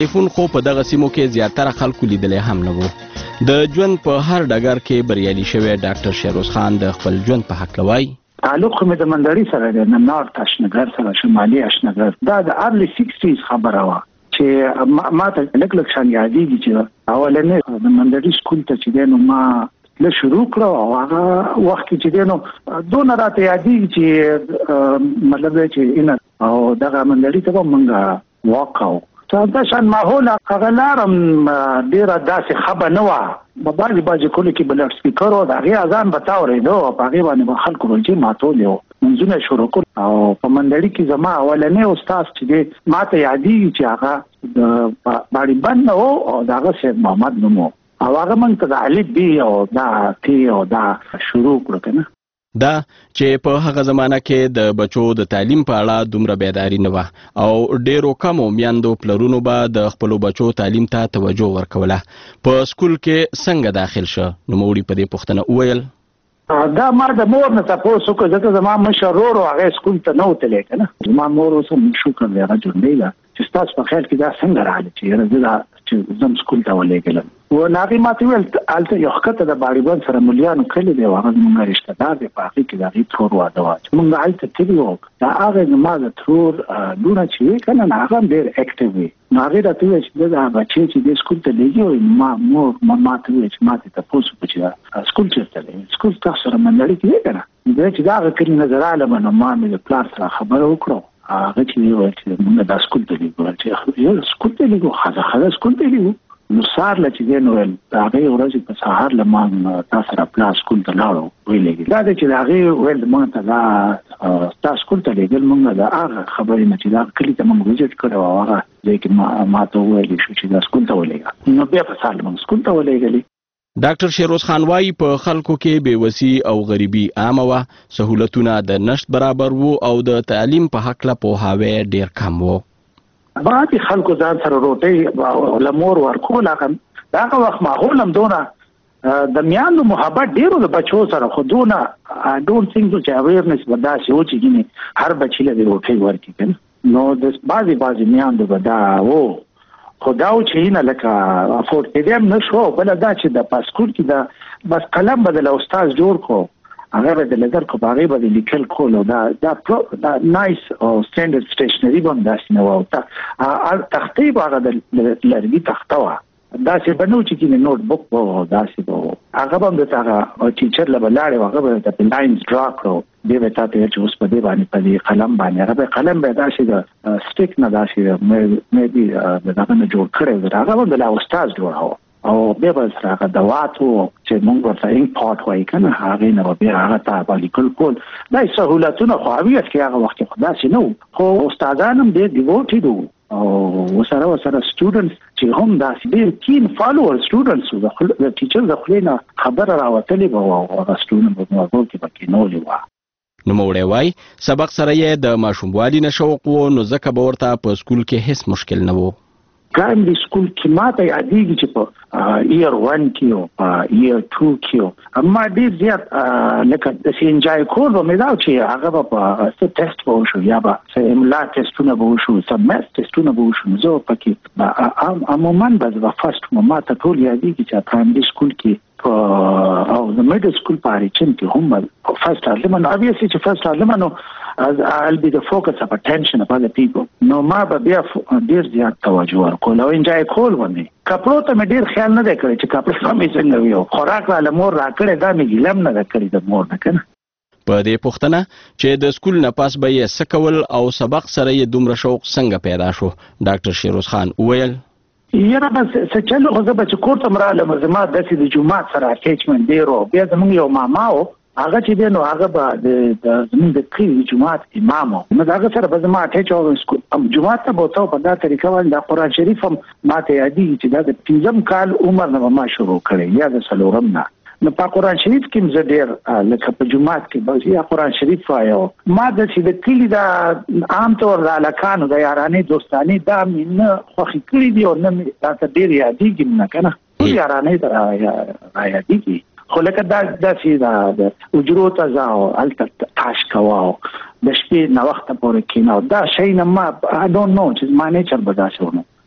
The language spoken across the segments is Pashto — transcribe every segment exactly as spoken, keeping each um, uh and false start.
ټلیفون خو په دغه سیمو کې زیاتره خلکو لیدلی هم نه وو. د ژوند په هر ډګر کې بریالي شوی ډاکټر شیروز خان د خپل ژوند په هکله وایي. تعلق خو مې د مندړي سره دی، د نارت اشنګر سره، شمالي اشنګر. دا د ارلی سیکسټیز خبره وه چې ما ته لږ لږ شان یادېږي چې اولنې د مندړي سکول ته چې دی نو ما له شروع کړو او هغه وخت کې چې دی نو دونه راته یادېږي چې مطلب چې ان او دغه مندړي ته به مونږ واک کوو. دا شان ماحول هغه لارم ډېره داسې ښه به نه وه. په بعضې بعضې کلو کې به لډ سپیکر و، د هغې اذان به تاورېده او په هغې باندې به خلکو روژې ماتولې وو، منځونه یې شروع کړو. او په مندړي کې زما اولنی استاد چې دی ما ته یادېږي چې هغه د باړي بند نه و او د هغه سید محمد نوم و او هغه موږ ته د الف بي او دا تی او دا شروع کړو که نه. دا چې په هغه زمانه کې د بچو د تعلیم په اړه دومره بیداری نه وه او ډیرو کمو میندو پلرونو به د خپلو بچو تعلیم ته توجه ورکوله. په سکول کې څنګه داخل شه؟ نوموړي په دې پوښتنه وویل دا ما د مور نه تپوس وکړ، ځکه زما مشر ورور و هغې سکول ته نه وتلی که نه. زما مور اوس هم شکر دی هغه ژوندی ده چې ستاسو په خیال کې دا څنګه راغلی چې یاره زه دا چې زم سکول ته ولېږلم. و هغې ما ته وویل هلته یو ښکته د باړي بند سره ملیانو کلي دی او هغه زموږ رشته دار دی، په هغې کې د هغې ترور واده وه چې مونږ هلته تللي وو. دا هغې زما د ترور لوڼه چې وي که نه نو هغه هم ډېر اکټیو وي. نو هغې راته وویل چې دا بچی چې دې سکول ته لېږي وایي ما مور ما ته وویل چې ما ته تپوس وکړو چې سکول چېرته دی؟ سکول تاسو سره مندړي کې دی که نه؟ دی چې د هغه کلي نه زه رالم نو ما مې د پلار سره خبره وکړو. هغه چې وویل چې مونږ دا سکول ته لېږو چې یو سکول ته لېږو ښځه ښځه سکول ته لېږو. نو سهار له چې دی نو ویل د هغې ورځې په سهار له ما تا سره پلار سکول ته لاړو ویلېږي. دا دی چې د هغې ویل موږ ته دا ستا سکول ته لېږل موږ د هغه خبرې نه چې دا کلي ته موږ وزټ کړی و هغه ځای کې ما ته وویلی شو چې دا سکول ته ولېږه. نو بیا په سهار موږ سکول ته ولېږلي. ډاکټر شیروز خان وایي په خلکو کې بېوسي او غریبي عامه وه، سهولتونه د نشت برابر وو او د تعلیم په هکله پوهاوی ډېر کم وو. بعضې خلکو ځان سره روټۍ له مور ورکول، د هغه وخت ماحول هم دونه د میانو محبت ډېر و د بچو سره، خو دونه آی ډونټ تھنک چې اویرنس به داسې و چې ګینې هر بچي له دې روټۍ ورکړي که نه. نو د بعضې بعضې میاندو به دا و، خو دا و چې نه لکه افورډ کېدی هم نه شو. بله دا چې د په سکول کې د بس قلم به د له استاد جوړ کړو، هغه به د لیدر کو په هغې به د لیکل کول او دا دا نایس او سټینډرډ سټیشنري به هم داسې نه وه. تختې به هغه د لرګي تخته وه، داسې به نه و چې کینې نوټ بک به و داسې به و. هغه به هم درته هغه ټیچر له به لاړې و هغه به درته لاینز ډرا کړو، دی به تا ته ویل چې اوس په دې باندې په دې قلم باندې هغه به قلم به داسې د سټیک نه داسې میبي د دغه نه جوړ کړی و، هغه به د لا استاد جوړاوه او بیا به سره هغه دوات و چې مونږ ورته انک پاټ وایي که نه، هغې نه به بیا هغه ته به لیکل کول. دا سهولتونه خو اویس کې هغه وخت کې خو داسې نه وو، خو استادان هم ډېر ډیوټېډ وو او ورسره ورسره سټوډنټس چې هم داسې ډېر کین فالوور سټوډنټس وو، د ټیچر د خولې نه خبره راوتلې به وه او هغه سټوډنټ به موضوع کې به کېنولې وه. نوموړی وایي سبق سره یې د ماشوموالي نه شوق و، نو ځکه به ورته په سکول کې هېڅ مشکل نه و. پرایمري سکول کې ما ته یادېږي چې په ایئر ون کې او په ایئر ټو کې ما ډېر زیات لکه داسې انجای کول به مې دا چې هغه به په څه ټیسټ به وشو یا به څه املا ټیسټونه به وشو، څه میث ټیسټونه به وشو. نو زه پکې عموما به زه به فسټ وم. ما ته ټول یادېږي چې پرایمري سکول کې او د میډل سکول په اریچن کې هم به فرست ارلمن obviously چې فرست ارلمن I'll be the focus of attention of other people. نو ما به بیا ډېر زیات توجه ورکول او انجای کول باندې. کپړو ته مې ډېر خیال نه دی کړی چې کپړې به مې څنګه وي او خوراک راله مور راکړی دا مې ګیله هم نه ده کړې د مور نه که نه. په دې پوښتنه چې د سکول نه پاس به یې څه کول او سبق سره یې دومره شوق څنګه پیدا شو، ډاکټر شیروز خان وویل یاره بس څه چل خو زه به چې کور ته م رالم زما داسې د جومات سره اټیچمنټ ډېر و. بیا زموږ یو ماما و هغه چې دی نو هغه به د زموږ د کلي جومات امام و، نو د هغه سره به زما اټیچ و. جومات ته به ورته په دا طریقه باندې د قرآن شریف هم ما ته یادېږي چې دا د پنځم کال عمر نه به ما شروع کړی یا د څلورم نه. نو په قرآن شریف کې زه ډېر لکه په جومات کې به یا قرآن شریف وایو. ما داسې د کلي د عام طور د هلکانو د یارانې دوستانې دا مې نه خوښې کړي دي او نه مې راته ډېر یادېږي م نه که نه، ټول یارانې ته را یادېږي. خو لکه دا داسې د حجرو ته ځه او هلته تاش کوه او د شپې ناوخته پورې کښېنه او دا شی نه ما آی ډونټ نو چې زما نیچر به داسې ونه.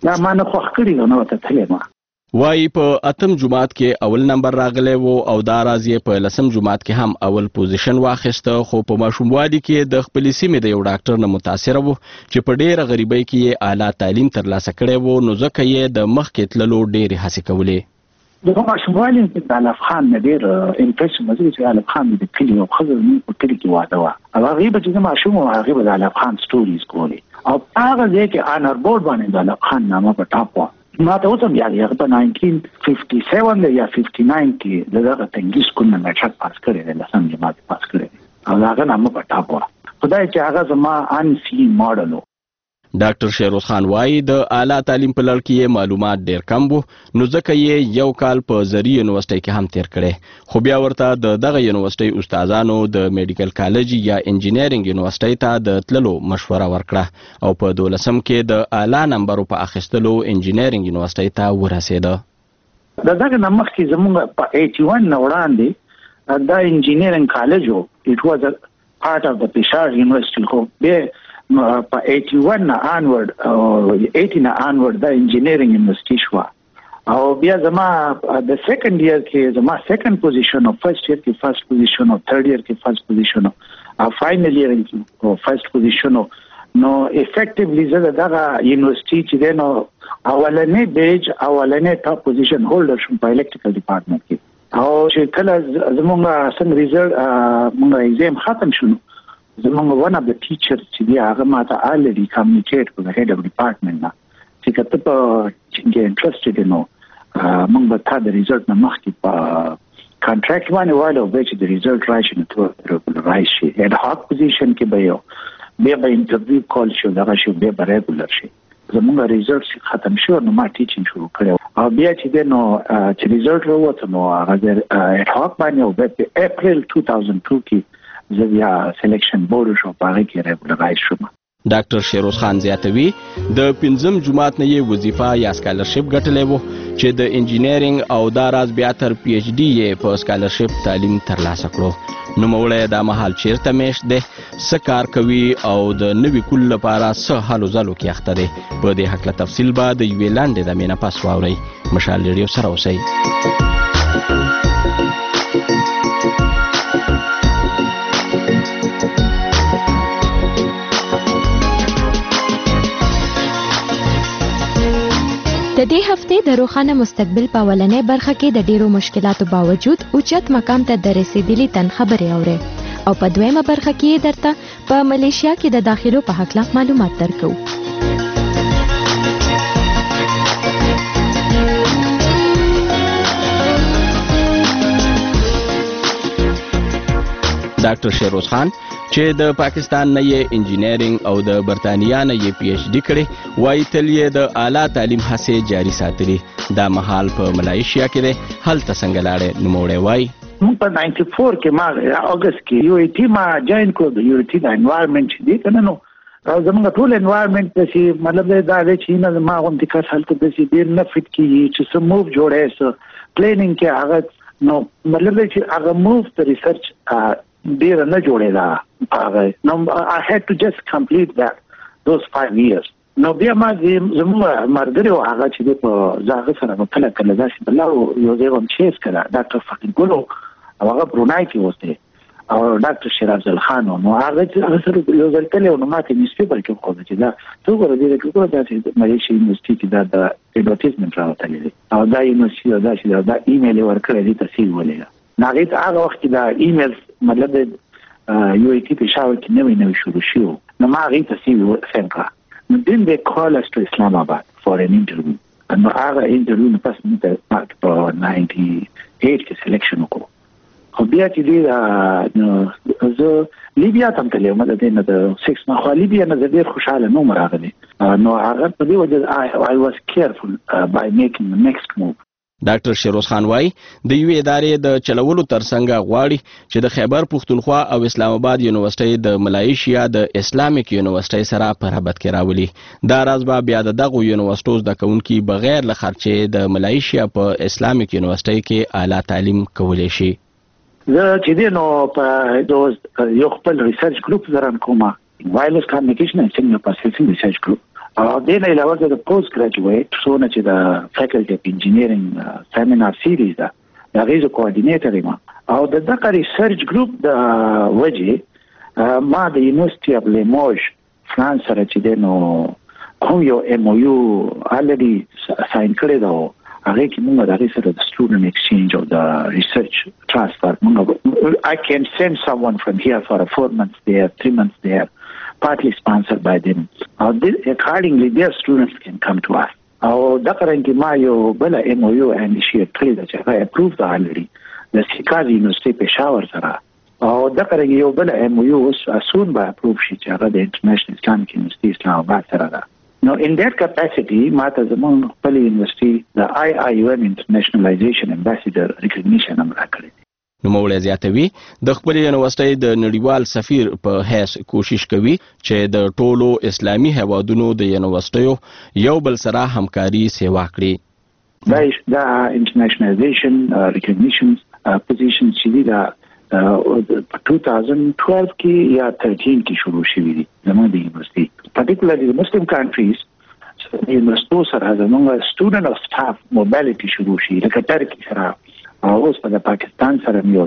دا ما نه خوښ کړي نو ته تلې ما وای په اتم جماعت کې اول نمبر راغلی وو او دا راز یې په لسم جماعت کې هم اول پوزیشن واخیسته خو په ماشوموالي کې د خپلې سیمې د یو ډاکټر نه متاثره وو چې په ډېره غریبۍ کې یې اعلی تعلیم ترلاسه کړی وو نو ځکه یې د مخکې تللو ډېرې هڅې کولې د ماشوموالي کې د الف خان نه ډېر امپریشن مزه چې الف خان د کلي او خزر نه په کلي کې واده وه او هغې به چې ماشوم او هغې به د الف خان سټوریز کولې او هغه ځای کې آنر بورډ باندې د الف خان نامه په ټاپ وه ما ته اوس هم یاد دی هغه په ناینټین ففټي سیون یا ففټي ناین کې د دغه تنګي سکول نه میټرک پاس کړی دی لسم جماعت پاس کړی دی او د هغه نامه په ټاپ وه خدای چې هغه زما ان سی ماډل و ډاکټر شیروز خان وایي د اعلی تعلیم په لړ کې یې معلومات ډېر کم وو نو ځکه یې یو کال په زري یونیورسټۍ کې هم تیر کړی خو بیا ورته د دغه یونیورسټۍ استادانو د میډیکل کالج یا انجینرینګ یونیورسټۍ ته د تللو مشوره ورکړه او په دولسم کې د اعلی نمبرو په اخیستلو انجینرینګ یونیورسټۍ ته ورسېده د دغه نه مخکې زموږ په ایټي ون نه وړاندې دا انجینرینګ کالج و اټ واز ا پارت اف د پېښور یونیورسټي خو بیا په ایټي ون نه آنورډ او ایټي نه آنورډ د انجینرینګ یونیورسيټي شو او بیا زما د سیکنډ ایئر کې زما سیکنډ پوزیشن او فرست ایئر کې فرست پوزیشن او تھرد ایئر کې فرست پوزیشن او فائنل ایئر کې فرست پوزیشن نو افیکټیولی زه دغه یونیورسيټي چې نو اولنې بیج اولنې ټاپ پوزیشن هولډر شوم په الکتریکل ډپارټمنټ کې او چې کله زموږ څنګه ریزلټ موږ ایگزام ختم شو زموږ one of the teachers چې دی هغه ماته already communicate with the head of department نه چې کته په چې interested نو موږ به تا د ریزلټ نه مخکې په کانټراکټ باندې وایو چې د ریزلټ راشي نو ته راشي head hoc position کې به یو بیا به انټرویو کال شو دغه شو بیا به ریګولر شي زموږ ریزلټ ختم شو نو ما ټیچینګ شروع کړو او بیا چې د نو چې ریزلټ وروته نو هغه head hoc باندې او په اپریل two thousand two کې زه بیا سلیکشن بورډ شو په هغه کې ریګولرایز شوم ډاکټر شیروز خان زیاتوي د پنځم جماعت نه یې وظیفه یا سکالرشپ ګټلې وو چې د انجینرینګ او دا راز بیا تر پی ایچ ډي یې په سکالرشپ تعلیم ترلاسه کړو نوموړی دا مهال چیرته میشت دی څه کار کوي او د نوي کول لپاره څه هلو ځلو کې اخته دی په دې هکله تفصیل به د یوې لاندې دمې نه پس واورئ مشال ریډیو سره اوسئ د دې هفتې د روښانه مستقبل په اولنۍ برخه کې د ډیرو مشکلاتو باوجود اوچت مقام ته د رسیدلي تن خبرې اورئ او په دویمه برخه کې درته په ملیشیا کې د داخلو په هکله معلومات درکو ډاکټر شیروز خان چې د پاکستان نه یې انجینرینګ او د برتانیا نه یې پی ایچ ډي کړې وایي تل یې د اعلی تعلیم هڅې جاري ساتلي دا مهال په ملایشیا کې دی هلته څنګه لاړې نوموړی وایي موږ په ناینټي فور کې ما اگست کې یو ای ټي ما جوائن کړو د یو ای ټي د انوایرنمنت چې دی کنه نو او زموږ ټول انوایرنمنت چې مطلب دا دی چې نه ما هم د کس هلته د سي ډیر نه فټ کیږي چې سم موو جوړه سه پلانینګ کې هغه نو مطلب چې هغه موو د ریسرچ ډیر نه جوړه دا هغه نو I had to just complete that those five years نو بیا ما زموږ مرګري هغه چې په ځاګه سره په کله کله داسې بل یو ځای هم چیس کړه ډاکټر فقیر ګلو هغه برونای کې وسته او ډاکټر شیراز الخان نو هغه چې سره یو ځل کله نو ماته نیوز پیپر کې خو چې دا څو ګره دې کې کومه چې ملیشیا یونیورسيټي کې دا د ایډورټایزمنت راوتلی او دا یونیورسيټي دا چې دا ایمیل ورکړی دي تفصیل ولې ناغیت هغه وخت دا ایمیل مطلب یو ای ټي په شاو کې نوې نوې شروع شو نو ما هغه تفصیل څنګه نو دین they call us to Islamabad for an interview نو هغه انټرویو نه پس موږ په ناینټي ایټ کې سلیکشن وکړو خو بیا چې دی نو زه لیبیا ته تللی وم د دې نه د سکس نه خو لیبیا نه زه ډېر خوشحاله نه وم راغلی نو هغه په دې وجه I was careful uh, by making the next move ډاکټر شیروز خان وایي د یوې ادارې د چلولو ترڅنګ غواړي چې د خیبر پښتونخوا او اسلام آباد یونیورسيټي د ملایشیا د اسلامیک یونیورسيټي سره په رابط کې راولي دا راز به بیا د دغه یونیورسيټو د کونکي بغیر له خرچې د ملایشیا په اسلامیک یونیورسيټي کې اعلی تعلیم کولی شي زه چې دی نو په دوز یو خپل ریسرچ ګروپ زران کومه وایرلس کمیونیکیشن اینڈ سیګنل پروسیسینګ ریسرچ ګروپ او د نه علاوه د پوسټ ګریجویټ څونه چې د فیکلټي اف انجینیرینګ سیمینار سیریز ده دا غیزو کوارډینیټر یم او د دغه ریسرچ ګروپ د وجه ما د یونیورسيټي اف لیموژ فرانس سره چې د نو کوم یو ایم او یو الریډي ساين کړی دا هغه کې موږ د هغه سره د سټوډنټ ایکسچینج او د ریسرچ ترانسفر موږ I can send someone from here for a four months there, three months there, partly sponsored by them. Uh, this, accordingly, their students can come to us. او دا څنګه ما یو بل ایم او یو انیشیټ کړی دا چې هغه اپروف ده الریډي د سیکاز یونیورسيټي پېښور سره او دا څنګه یو بل ایم او یو اسون به اپروف شي چې هغه د انټرنیشنل اسلامک یونیورسيټي اسلام آباد سره ده. نو in that capacity ماته زمون خپل یونیورسيټي د آی آی یو ام انټرنیشنلایزیشن امباسډر ریکګنیشن هم راکړی. نو موږ زیاتوي د خپل یونیورسيټي د نړیوال سفیر په حیث کوشش کوي چې د ټولو اسلامي هیوادونو د یونیورسيټیو یو بل سره همکاري سیوا کړي. دا دا انټرنیشنلایزیشن ریکګنیشن پوزیشن چې دا په two thousand twelve کې یا thirteen کې شروع شوې دي زموږ د یونیورسيټي particularly the Muslim countries یونیورسيټو سره زموږ سټوډنټ او سټاف موبیلیټي شروع شي لکه ترکی سره او اوس په پاکستان سره یو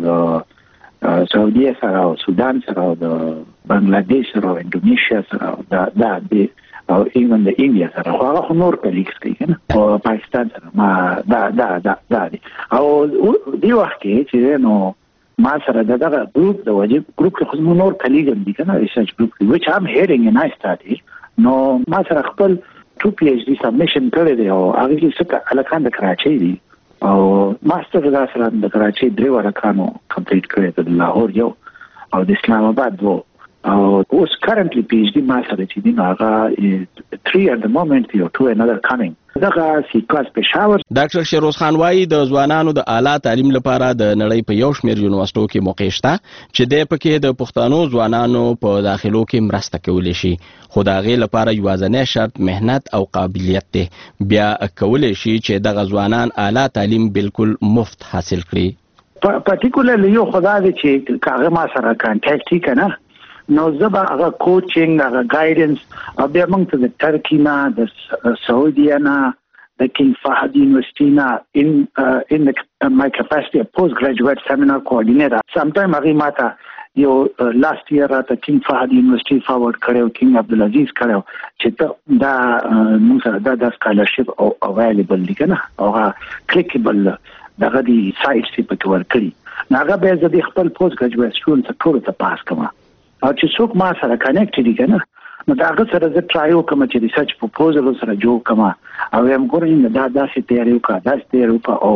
د سعودي سره او سودان سره او د بنگلاديش سره او انډونیشیا سره دا دا او ایون د انډیا سره هغه نور کلیکس کوي کنه او پاکستان سره ما دا دا دا دا او دی وخت کې چې نو ما سره دغه ګروپ د واجب ګروپ کې خو نور کلیګم دي کنه ریسرچ ګروپ which I'm heading and I started نو ما سره خپل two پی ایچ ډي سبمیشن کړی دی او هغه کې څه الکان د کراچۍ دي او ماستر دا سره د کراچۍ درې ورکانو کمپلیټ کړی د لاهور یو او د اسلام آباد وو او اوس currently پی ایچ ډي ما سره چې دی هغه three at the moment یو two another coming دغه سیکاز پېښور. ډاکټر شیروز خان وايي د ځوانانو د اعلی تعلیم لپاره د نړۍ په یو شمېر یونیورسيټو کې موقع شته چې د پکې د پښتنو ځوانانو په داخلو کې مرسته کولی شي خو د هغې لپاره یوازینی شرط مهنت او قابلیت دی. بیا کولی شي چې دغه ځوانان اعلی تعلیم بالکل مفت حاصل کړي. پارټیکولرلی یو خدا دی چې هغه ما سره کانټیکټ وي کنه نو زبا هغه کوچینګ هغه گایډنس او بیا موږ ته د ترکی نه د سعودي نه د کینګ فهد یونیورسيټي نه in uh, in the, uh, my capacity of postgraduate seminar coordinator sometime هغه ماته یو لاست ایئر راته کینګ فهد یونیورسيټي فارورډ کړو کینګ عبدالعزیز کړو چې ته دا موږ سره دا د سکالرشپ او اویلیبل دي کنه او کلیکبل دغه دی سایټ چې په ور کړی ناګه به زه د خپل پوسټ ګریجویټ سټوډنټ ټول ته پاس کوم او چې څوک ما سره کنیکټ دي کنه نو دا هغه سره زه ټرایو کوم چې ریسرچ پروپوزل سره جوړ کوم او هم ګورم دا داسې تیاری وکړه داسې تیاری وکړه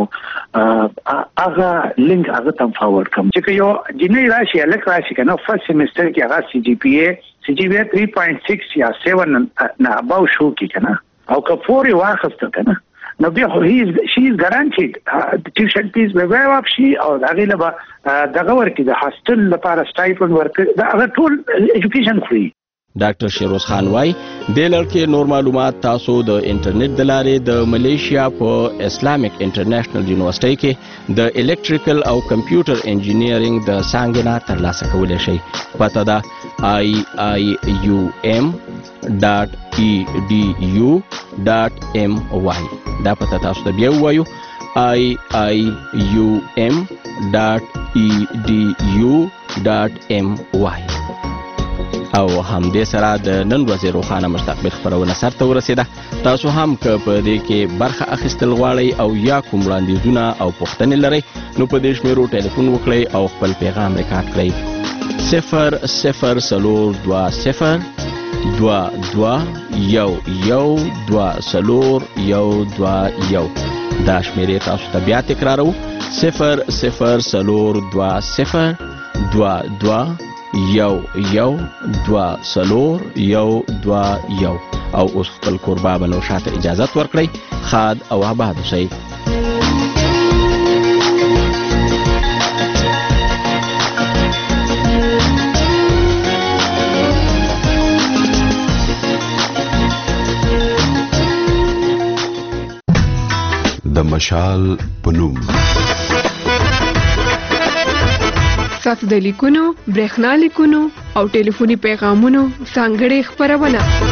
او هغه لینک هغه تم فارورډ کوم چې یو جنې راشي الک راشي کنه فرست سیمستر کې هغه سی جی پی اي سی جی پی اي three point six یا seven نه اباو شو کې کنه او که فوري واخسته کنه نو بیا هی شي از ګارانټید د ټیوشن فیس به وای واپ شي او هغه له دغه ورکې د هاستل لپاره سټایپند ورکړي دا هغه ټول ایجوکیشن فری. ډاکټر شیروز خان وايي د لړکې نور معلومات تاسو د انټرنیټ د لارې د ملیشیا په اسلامیک انټرنیشنل یونیورسيټي کې د الکتریکل او کمپیوټر انجینیرینګ د څانګې نه ترلاسه کولی شئ. پته ده آی آی یو ایم ډاټ ای ډي یو ډاټ ایم واي دا پته تاسو ته بیا ووایو آی آی یو ایم ډاټ ای ډي یو ډاټ ایم واي. او هم دې سره د نن ورځې روښانه مستقبل خبرونه سرته ورسېده. تاسو هم که په دې کې برخه اخیستل غواړئ او یا کوم وړاندیزونه او پوښتنې لرئ نو په دې شمیرو ټلیفون وکړئ او خپل پیغام ریکارډ کړئ صفر صفر څلور دوه صفر دوه دوه یو یو دوه څلور یو دوه یو. دا شمیرې تاسو ته بیا تکراروو صفر صفر څلور دوه صفر دوه دوه یو یو دوه څلور یو دوه یو. او اوس خپل کوربا بنو شاته اجازت ورکړئ. خاد او آباد اوسئ. د مشال پنوم تاسو د لیکونو، برېښنا لیکونو او ټلیفوني پیغامونو ځانګړې خبرونه